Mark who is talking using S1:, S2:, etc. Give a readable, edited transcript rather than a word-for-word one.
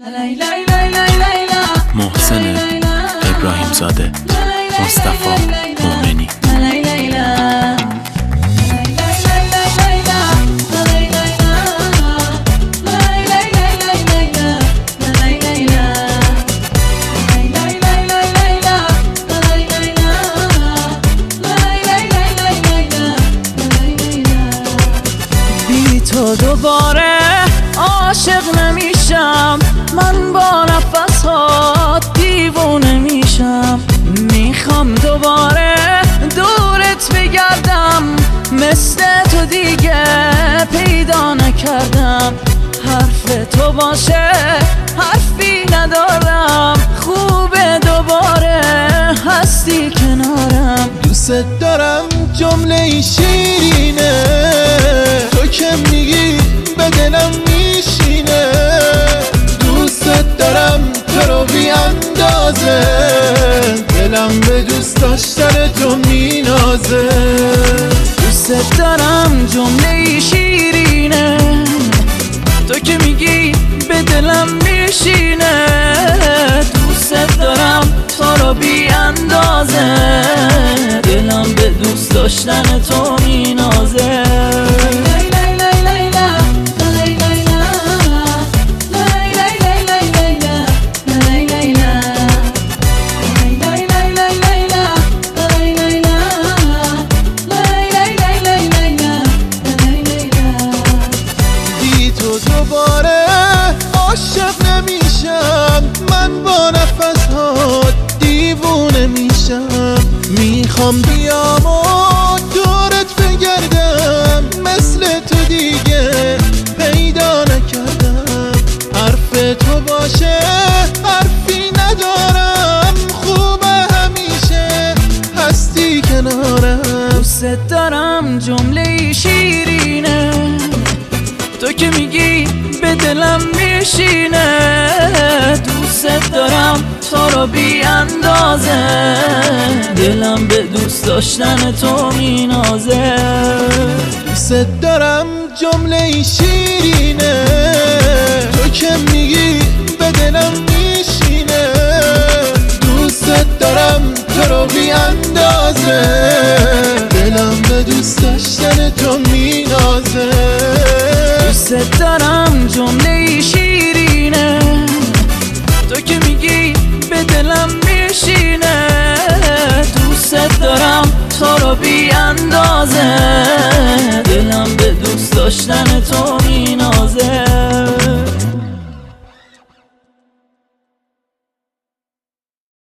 S1: محسن ابراهیم زاده، مصطفی مومنی.
S2: بی تو دوباره عاشق نمیشم، من با نفسات دیوونه میشم. میخوام دوباره دورت بگردم، مثل تو دیگه پیدا نکردم. حرف تو باشه حرفی ندارم، خوبه دوباره هستی کنارم.
S3: دوست دارم جمله شیرینه، تو که میگی به دلم میشینه. دوست دارم تو رو بی اندازه، دلم به دوست داشتن تو مینازه.
S2: دوست دارم جمله شیرینه، تو که میگی به دلم میشینه. دوست دارم تو رو بی اندازه، دلم به دوست داشتن تو مینازه.
S3: دوباره عاشق نمیشم، من با نفسات دیوونه میشم. میخوام بیام و دورت بگردم، مثل تو دیگه پیدا نکردم. حرف تو باشه حرفی ندارم، خوبه همیشه هستی کنارم.
S2: دوست دارم جمله شیرینه، تو که میگی به دلم میشینه. دوست دارم تو رو بی اندازه، دلم به دوست داشتن تو مینازه.
S3: دوست دارم جمله شیرینه، تو که میگی به دلم میشینه. دوست دارم تو رو بی اندازه، دلم به دوست داشتن تو مینازه.
S2: دوست دارم جمله شیرینه، تو که میگی به دلم میشینه. دوست دارم تو رو بی اندازه، دلم به دوست داشتن تو مینازه.